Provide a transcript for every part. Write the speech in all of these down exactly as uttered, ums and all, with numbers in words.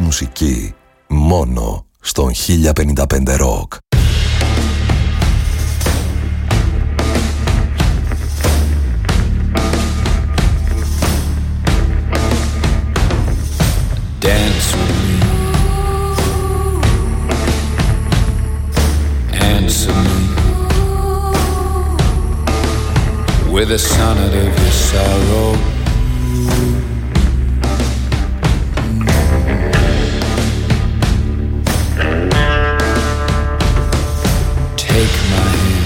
μουσική μόνο στον χίλια πενήντα πέντε Rock. Dance with me, answer me with a sonnet of your sorrow. Take my hand,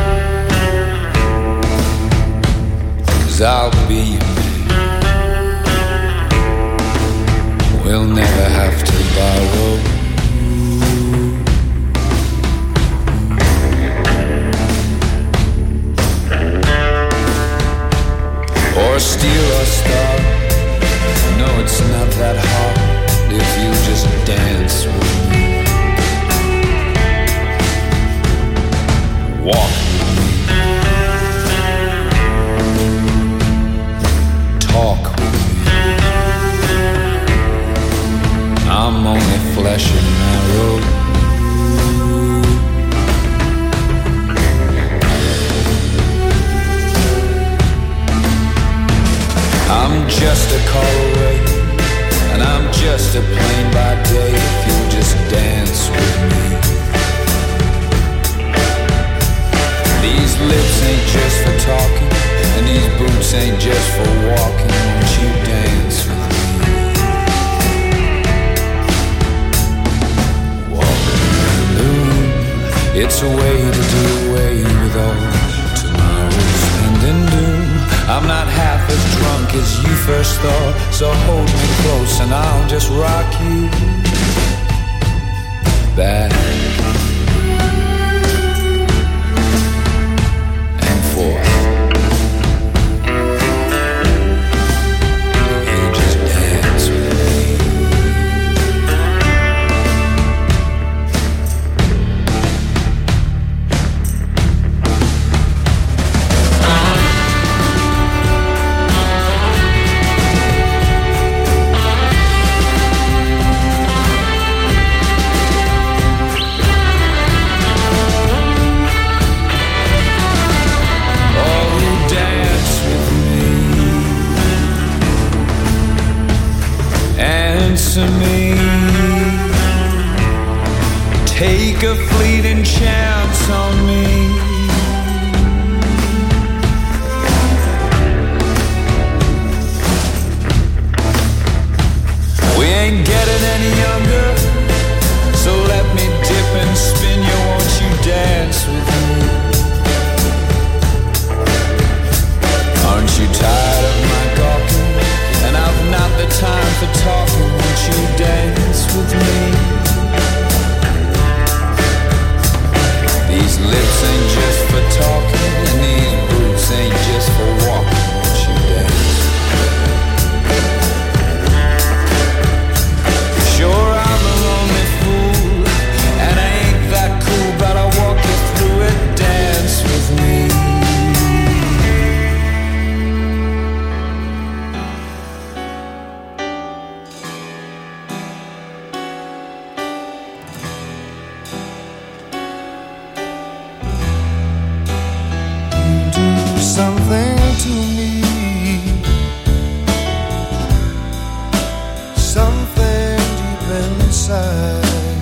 'cause I'll be your man. We'll never have to borrow. Or steal or start. No, it's not that hard if you just dance with me. Walk with me. Talk with me. I'm only flesh and marrow. I'm just a call away, and I'm just a plane by day if you just dance with me. These lips ain't just for talking, and these boots ain't just for walking. Won't you dance with me? It's a way to do away with all tomorrow's pending doom. I'm not half as drunk as you first thought, so hold me close and I'll just rock you back and forth. You just dance with me. To me, take a fleeting chance on me. We ain't getting any younger, so let me dip and spin you. Won't you dance with me? Aren't you tired of my gawking? And I've not the time for talking. Won't you dance with me? These lips ain't just for talking, and these boots ain't just for walking. Won't you dance? Sure, I'm a lonely fool, and I ain't that cool, but I'll walk you through it. Dance with me. Something to me, something deep inside.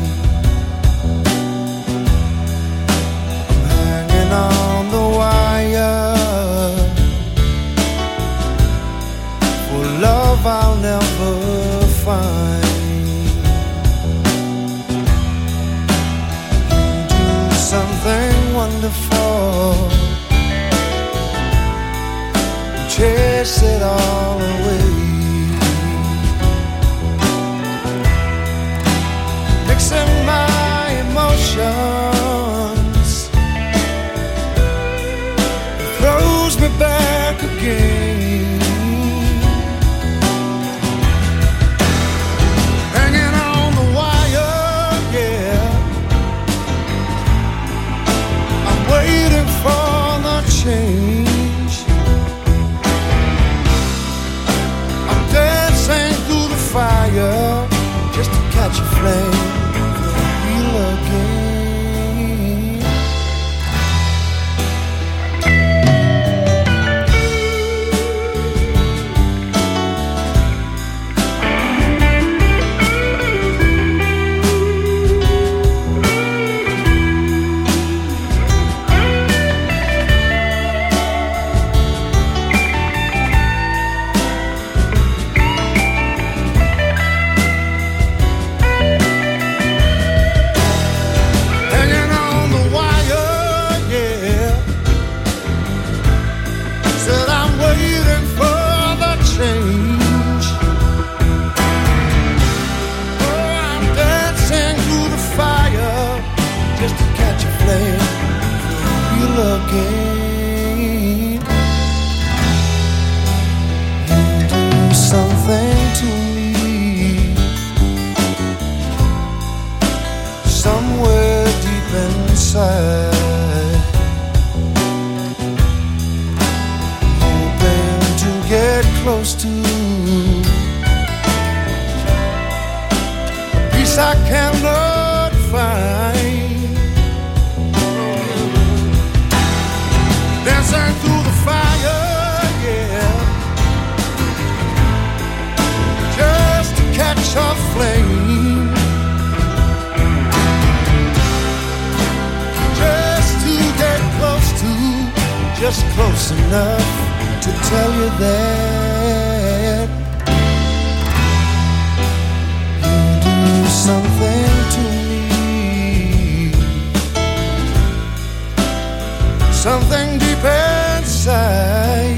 I'm hanging on the wire for love I'll never find. You do something wonderful, chase it all away, mixing my emotions, it throws me back again, hanging on the wire, yeah, I'm waiting for the change. somewhere deep inside, hoping to get close to peace I cannot find. Dancing through the fire, yeah, just to catch a flame, just to get close to, just close enough to tell you that you do something to me, something deep inside.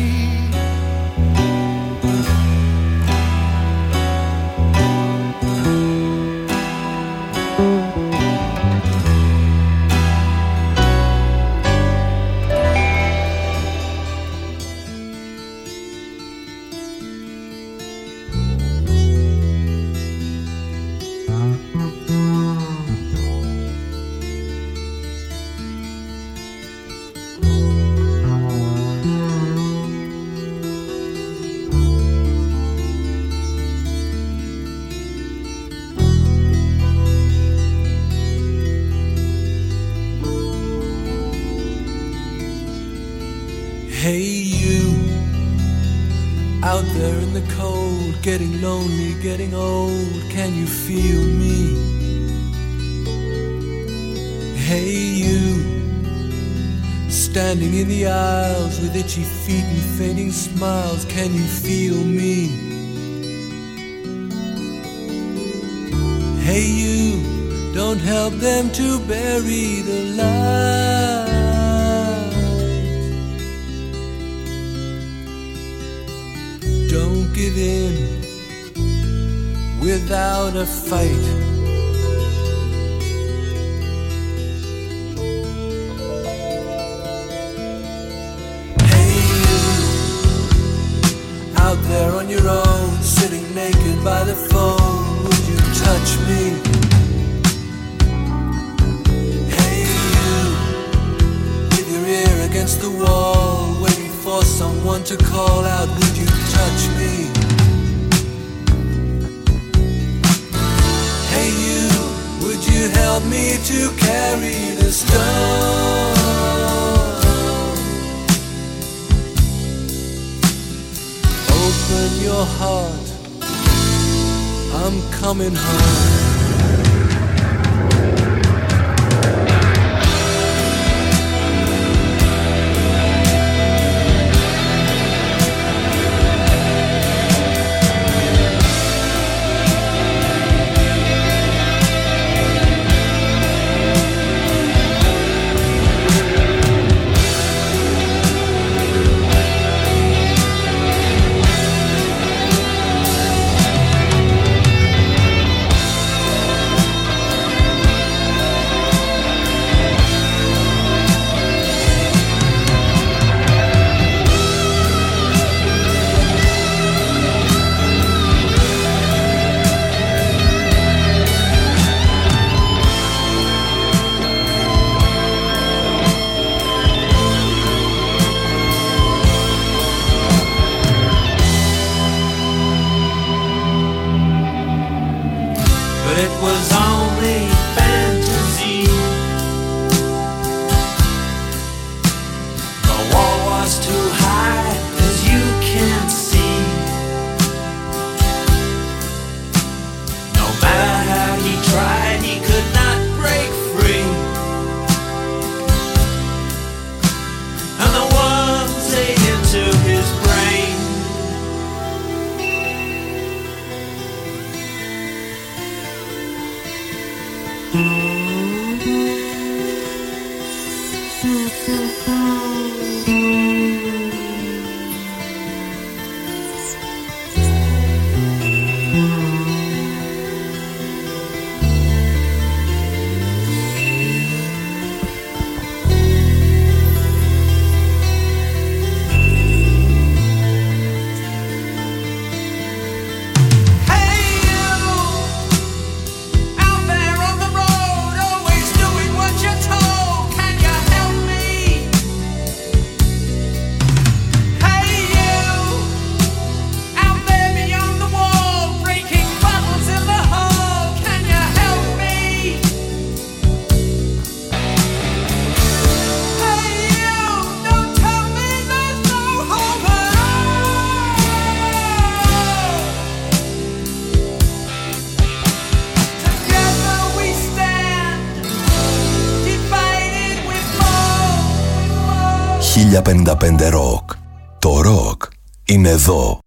Hey you, out there in the cold, getting lonely, getting old, can you feel me? Hey you, standing in the aisles with itchy feet and fainting smiles, can you feel me? Hey you, don't help them to bury the light. Don't give in without a fight. Hey you, out there on your own, sitting naked by the phone, would you touch me? Hey you, with your ear against the wall, waiting for someone to call out, would you touch me? Hey you, would you help me to carry the stone? Open your heart, I'm coming home. χίλια πενήντα πέντε Rock. Το rock είναι εδώ.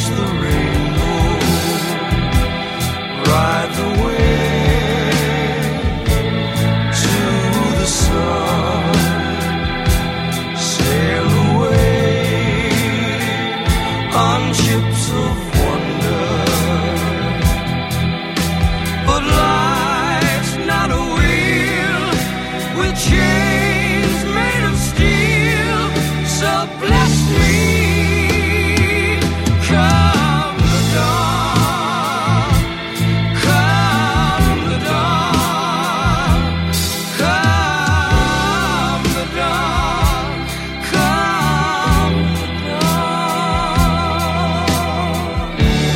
the rainbow, ride the wind to the sun, sail away on ships of wonder. But life's not a wheel with chains made of steel, so bless me. Come the dawn, come the dawn, come the dawn, come the dawn.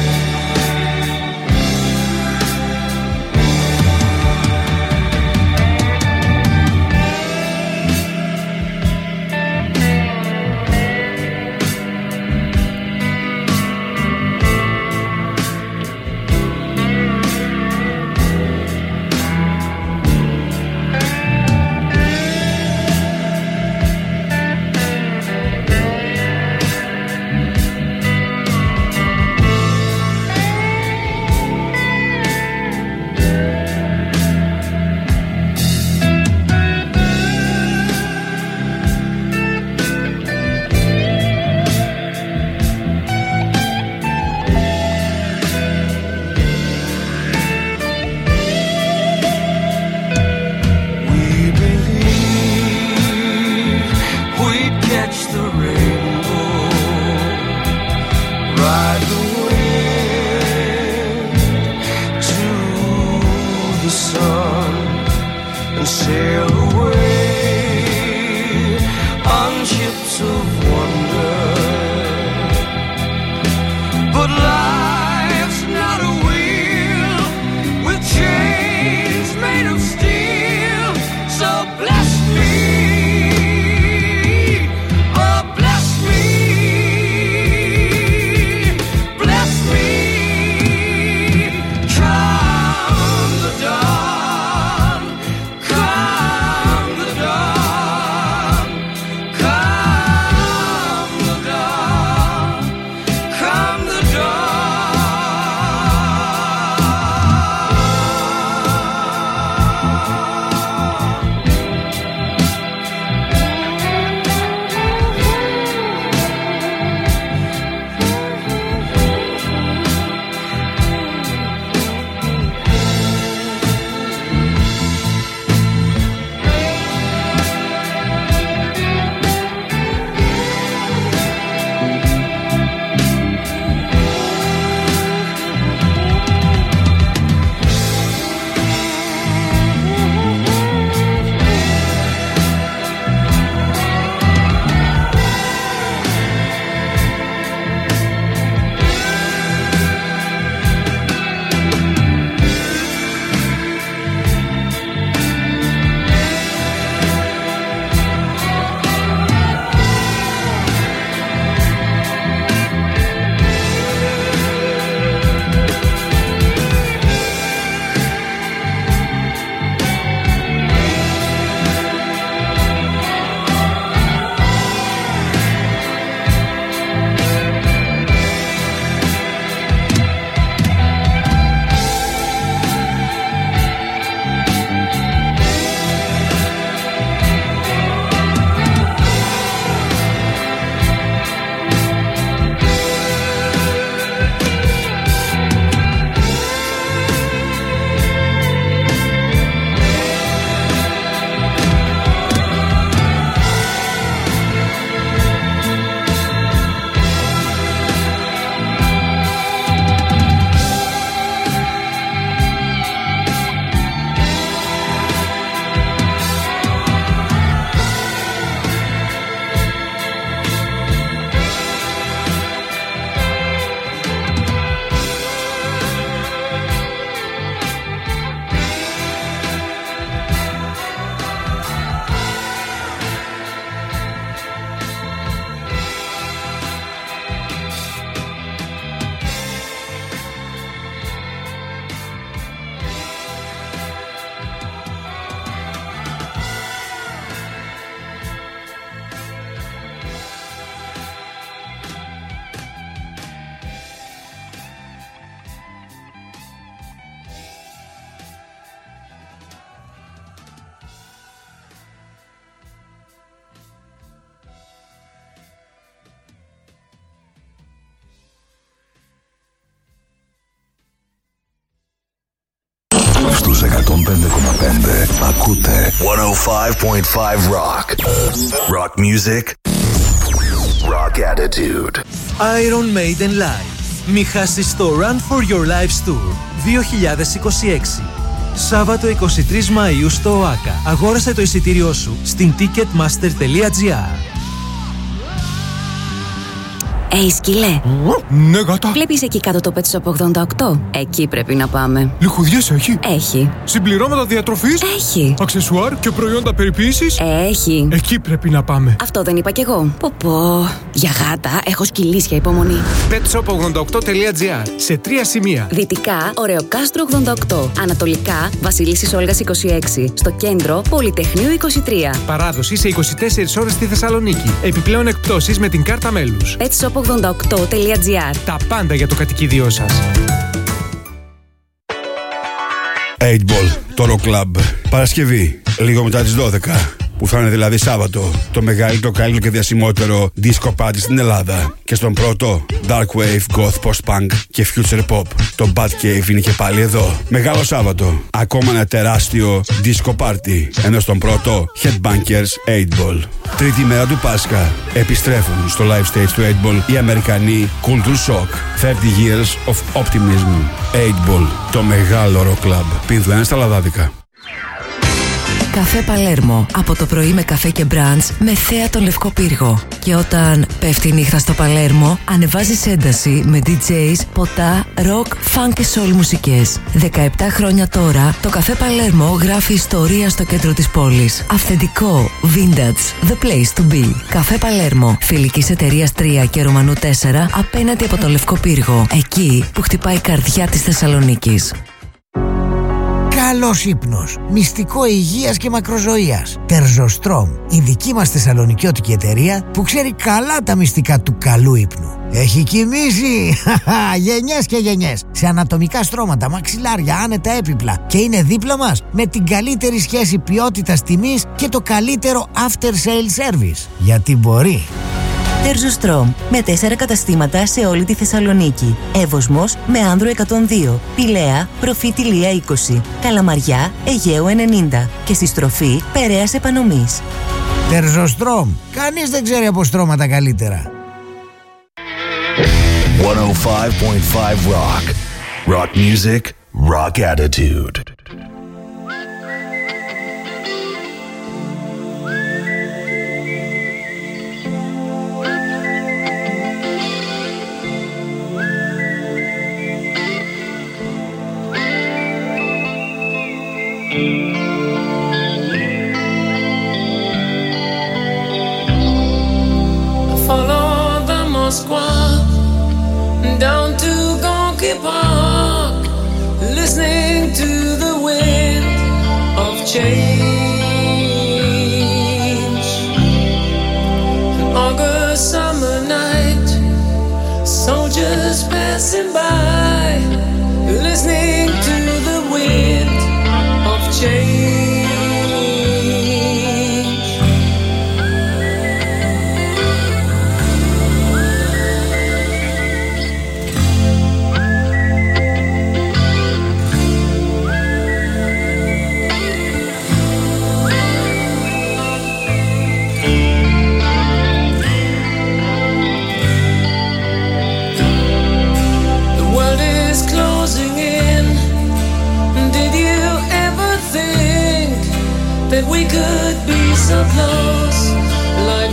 We believe we'd catch the rainbow, ride the wind to the sun, and sail away on ships of wonder. But life's not a wheel with chains made of steel, so bless me, oh bless me, bless στους εκατόν πέντε κόμμα πέντε ακούτε εκατόν πέντε κόμμα πέντε Rock. Rock music. Rock attitude. Iron Maiden Live. Μη χάσεις το Run for Your Lives Tour δύο χιλιάδες είκοσι έξι. Σάββατο εικοστή τρίτη Μαΐου στο ΟΑΚΑ. Αγόρασε το εισιτήριό σου στην ticketmaster τελεία gr. Ει, σκυλέ. Ναι, γάτα. Βλέπεις εκεί κάτω το Pet Shop ογδόντα οκτώ? Εκεί πρέπει να πάμε. Λιχουδιές έχει? Έχει. Συμπληρώματα διατροφής? Έχει. Αξεσουάρ και προϊόντα περιποίησης? Έχει. Εκεί πρέπει να πάμε. Αυτό δεν είπα κι εγώ. Πω πω. Για γάτα έχω σκυλίσια υπομονή. pet shop ογδόντα οκτώ τελεία gr. Σε τρία σημεία. Δυτικά, Ωρεοκάστρο ογδόντα οκτώ. Ανατολικά, Βασιλίσσης Όλγας είκοσι έξι. Στο κέντρο, Πολυτεχνείου είκοσι τρία. Παράδοση σε είκοσι τέσσερις ώρες στη Θεσσαλονίκη. Επιπλέον εκπτώσεις με την κάρτα μέλους. pet shop ογδόντα οκτώ τελεία gr. Τα πάντα για το κατοικίδιό σας. οκτώ Ball, το Rock Club. Παρασκευή, λίγο μετά τις δώδεκα. Που θα είναι δηλαδή Σάββατο, το μεγαλύτερο, καλύτερο και διασημότερο disco party στην Ελλάδα. Και στον πρώτο, Dark Wave, Goth, Post-Punk και Future Pop. Το Bad Cave είναι και πάλι εδώ. Μεγάλο Σάββατο, ακόμα ένα τεράστιο disco party. Ενώ στον πρώτο, Headbangers, οκτώ Ball. Τρίτη μέρα του Πάσχα, επιστρέφουν στο live stage του οκτώ Ball οι Αμερικανοί Culture Shock. τριάντα years of optimism. οκτώ Ball, το μεγάλο rock club. Πίνδου ένα στα λαδάδικα. Καφέ Παλέρμο. Από το πρωί με καφέ και μπραντς με θέα τον Λευκό Πύργο. Και όταν πέφτει η νύχτα στο Παλέρμο, ανεβάζεις ένταση με ντι τζέις, ποτά, ροκ, φαν και soul μουσικές. δεκαεπτά χρόνια τώρα, το Καφέ Παλέρμο γράφει ιστορία στο κέντρο της πόλης. Αυθεντικό, vintage, the place to be. Καφέ Παλέρμο, φιλικής εταιρείας τρία και Ρωμανού τέσσερα, απέναντι από τον Λευκό Πύργο. Εκεί που χτυπάει η καρδιά της Θεσσαλονίκης. Καλός ύπνος, μυστικό υγείας και μακροζωίας. Τερζοστρόμ, η δική μας θεσσαλονικιώτικη εταιρεία που ξέρει καλά τα μυστικά του καλού ύπνου. Έχει κοιμήσει γενιές και γενιές σε ανατομικά στρώματα, μαξιλάρια, άνετα έπιπλα και είναι δίπλα μας με την καλύτερη σχέση ποιότητας τιμής και το καλύτερο after sale service. Γιατί μπορεί. Τερζοστρόμ, με τέσσερα καταστήματα σε όλη τη Θεσσαλονίκη. Εύωσμος με Άνδρο εκατόν δύο, Πηλαία, Προφήτη Λία είκοσι, Καλαμαριά, Αιγαίου ενενήντα και στη στροφή Περαίας Επανομής. Τερζοστρόμ, κανείς δεν ξέρει από στρώματα καλύτερα. εκατόν πέντε κόμμα πέντε Rock. Rock music, rock attitude. Down to Gonky Park, listening to the wind of change. An August summer night, soldiers passing by, listening to the wind of change. That we could be so close, like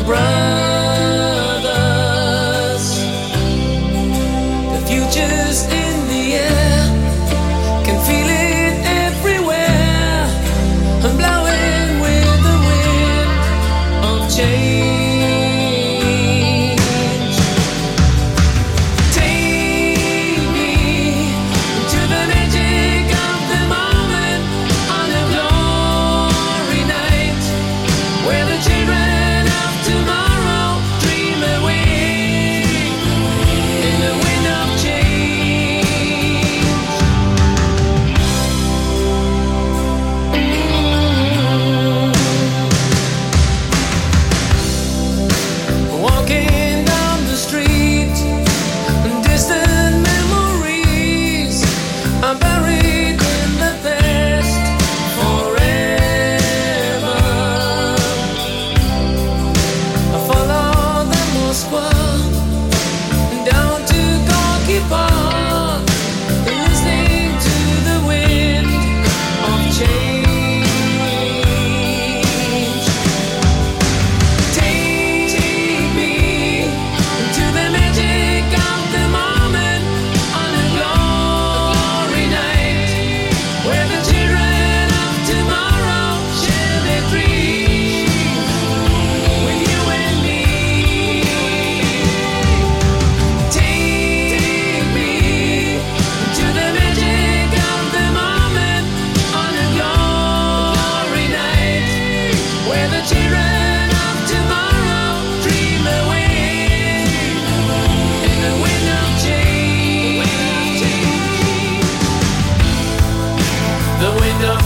brothers. The future's in the air, can feel it everywhere. I'm blowing with the wind of change. Take me to the magic of the moment on the glow. Where the children of tomorrow dream away in the wind of change.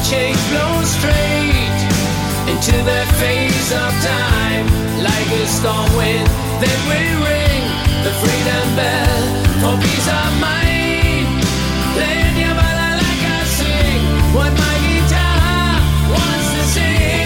change flows straight into the phase of time. Like a storm wind, then we ring the freedom bell for peace of mind. Playing your ballad like I sing what my guitar wants to sing.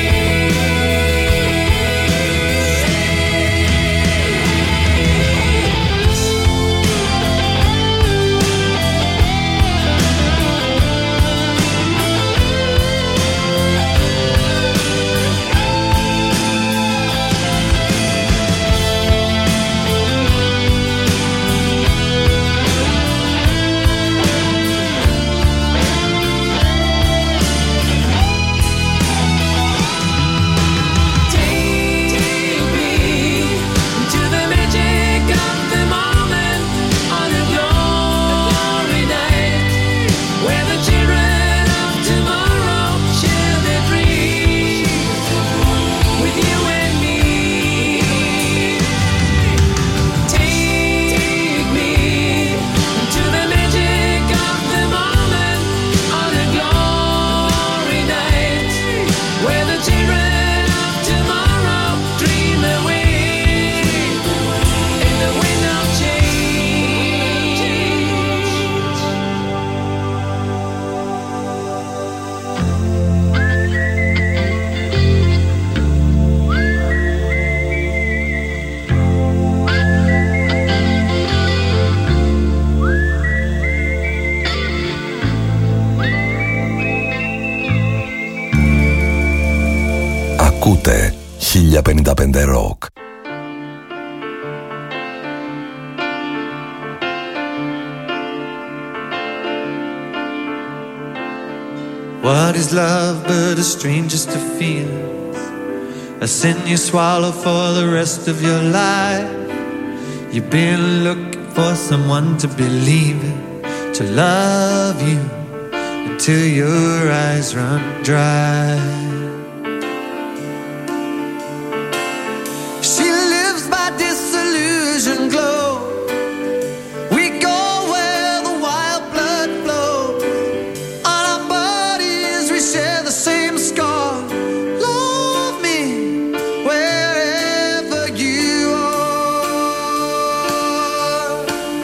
Ακούτε χίλια πενήντα πέντε Rock. What is love but a stranger's to feel? A sin you swallow for the rest of your life. You've been looking for someone to believe in, to love you until your eyes run dry. She lives by disillusion glow. We go where the wild blood flows. On our bodies we share the same scar. Love me wherever you are.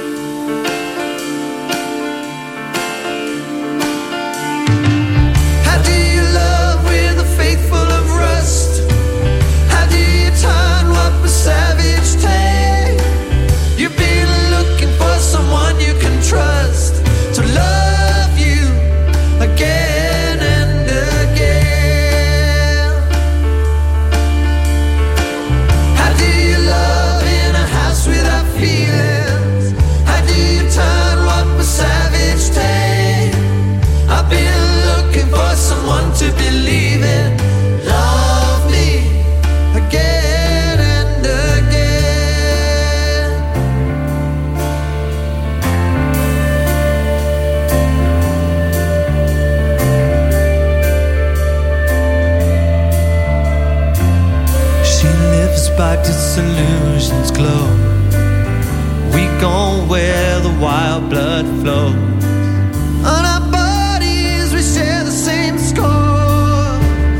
How do you love with a faith full of rust? How do you turn what was savage take? You've been looking for someone you can trust to love you again and again. How do you love in a house without feelings? How do you turn what was savage take? I've been looking for someone to believe in. Love me again and again. She lives by disillusion's glow. We go where the wild blood flows. On our bodies we share the same score.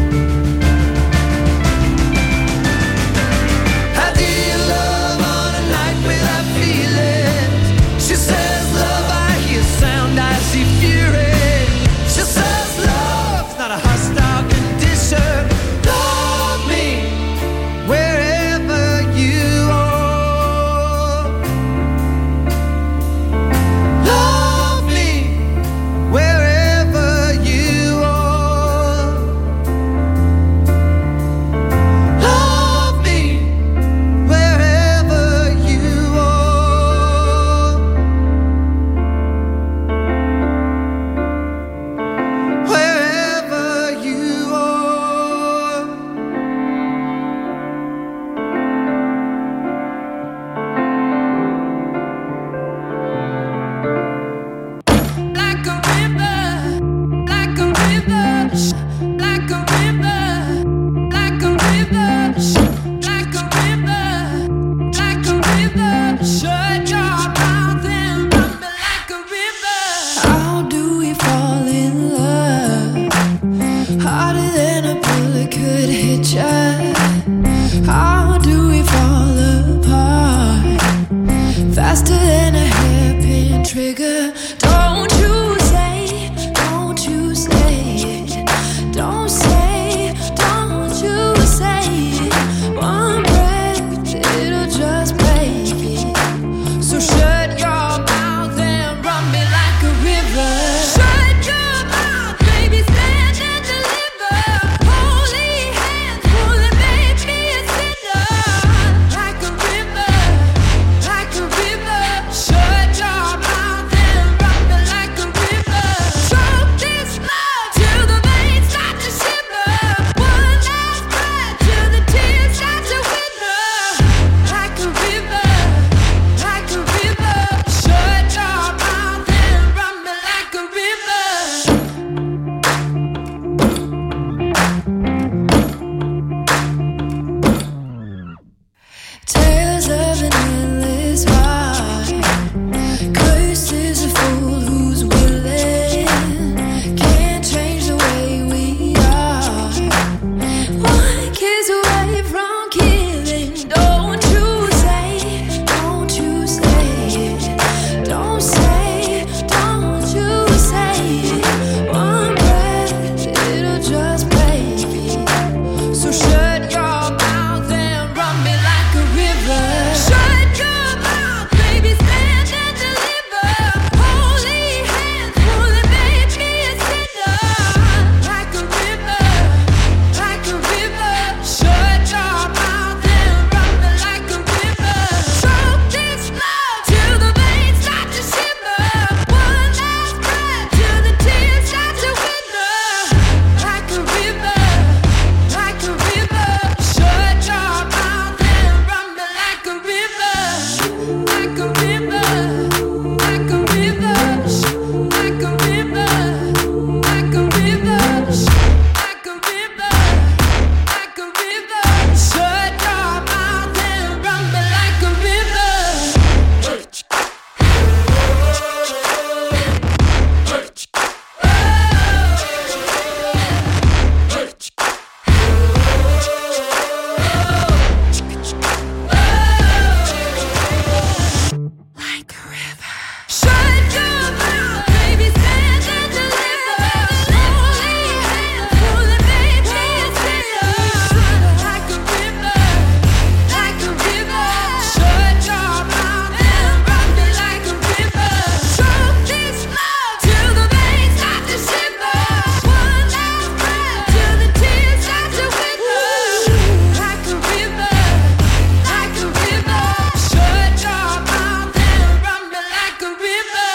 How do you love on a night without feelings? She says love, I hear sound, I see fury. She says love's not a hostile condition. Love me wherever you are. Love me trigger. Don't you say, don't you say it. Don't say, don't you say it. One breath, it'll just break it. So shut your mouth and run me like a river. Shut your mouth, baby, stand and deliver. Holy hands, pull and make me a sinner. Like a river, like a river. Shut your mouth and run me like a river. Choke this love till the veins start to shimmer. One last breath till the tears start to wither. Like a river, like a river. Shut your mouth and run me like a river. Tales of an endless ride. Cursed is a fool who's willing. Can't change the way we are. One kiss away from killing. Don't you say, don't you say it. Don't say, don't you say it. One breath, it'll just break it. So shut your mouth and run me like a river. Shut your mouth, baby, stand and deliver. Holy hands, pull and make me a sinner. Like a river, like a river. Shut your mouth and run me like a river. Choke this love till the veins start to shimmer. One last breath till the tears start to wither. Like a river, like a river. Shut your mouth and run me like a river. Like a river, like a river. Like a river, like a river. Like a river, like a river. Shut your mouth and run me like a river. Like a river. Shut your mouth, baby, stand and deliver. Holy hands, pull and make me a sinner. Like a river, like a river. Shut your mouth and run me like a river. Choke this love till the veins start to shimmer. One last breath till the tears start to wither. Like a river, like a river. Shut your mouth and run me like a river.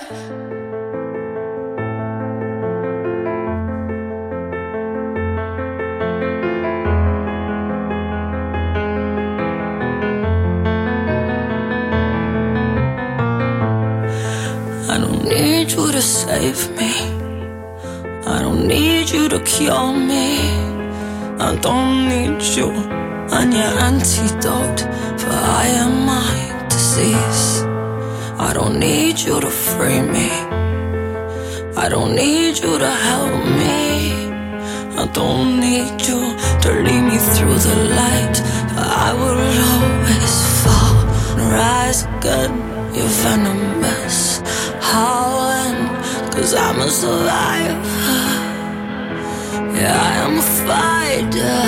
I don't need you to save me. I don't need you to cure me. I don't need you and your antidote, for I am my disease. I don't need you to free me. I don't need you to help me. I don't need you to lead me through the light. I will always fall and rise again. You're venomous. How and cause I'm a survivor. Yeah, I am a fighter.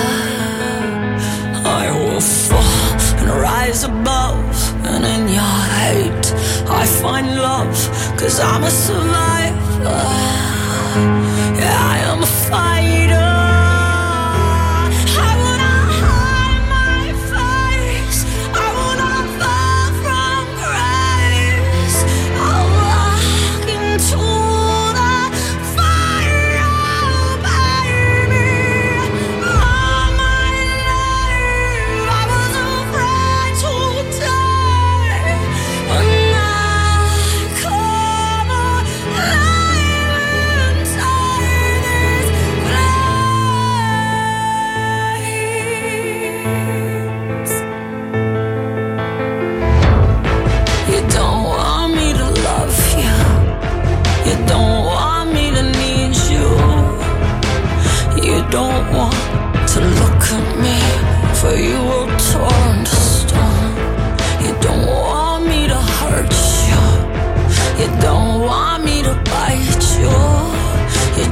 I will fall and rise above. And in your hate I find love. Cause I'm a survivor. Yeah, I am a fighter. I will not hide my face. I will not fall from grace. I'll walk into the fire, baby. All my life I was afraid to die. And now I come alive inside this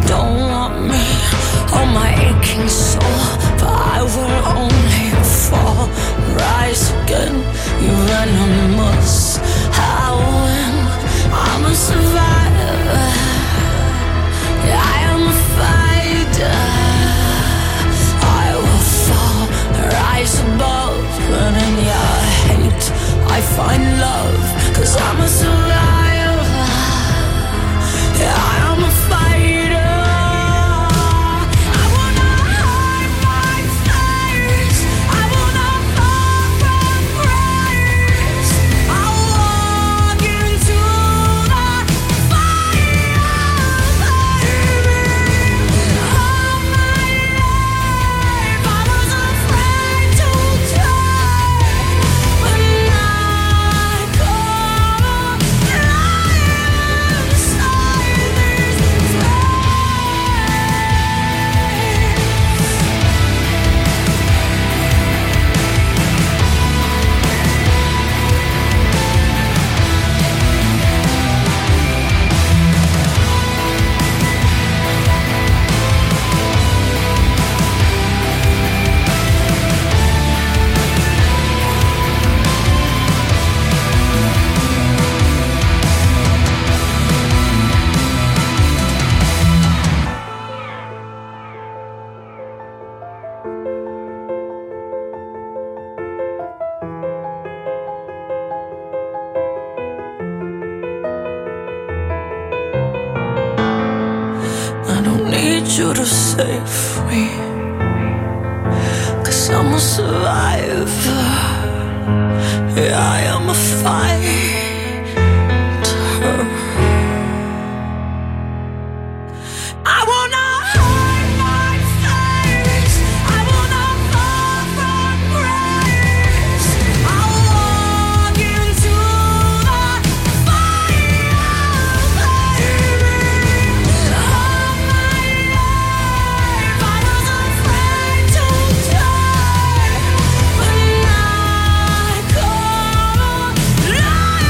don't want me on my aching soul, but I will only fall, rise again. You venomous, how when I'm a survivor, I am a fighter. I will fall, rise above, and in your hate I find love, 'cause I'm a survivor. I am a fighter. I will not hide my face. I will not fall from grace. I walk into the fire, baby. All my life I was afraid to try, but now I come alive inside these flames. I don't need you to save me, 'cause I'm a survivor. Yeah, I am a fighter. I will not hide my face. I will not fall from grace. I walk into the fire, baby. All my life I was afraid to try, but now I come alive.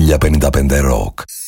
χίλια πενήντα πέντε Rock.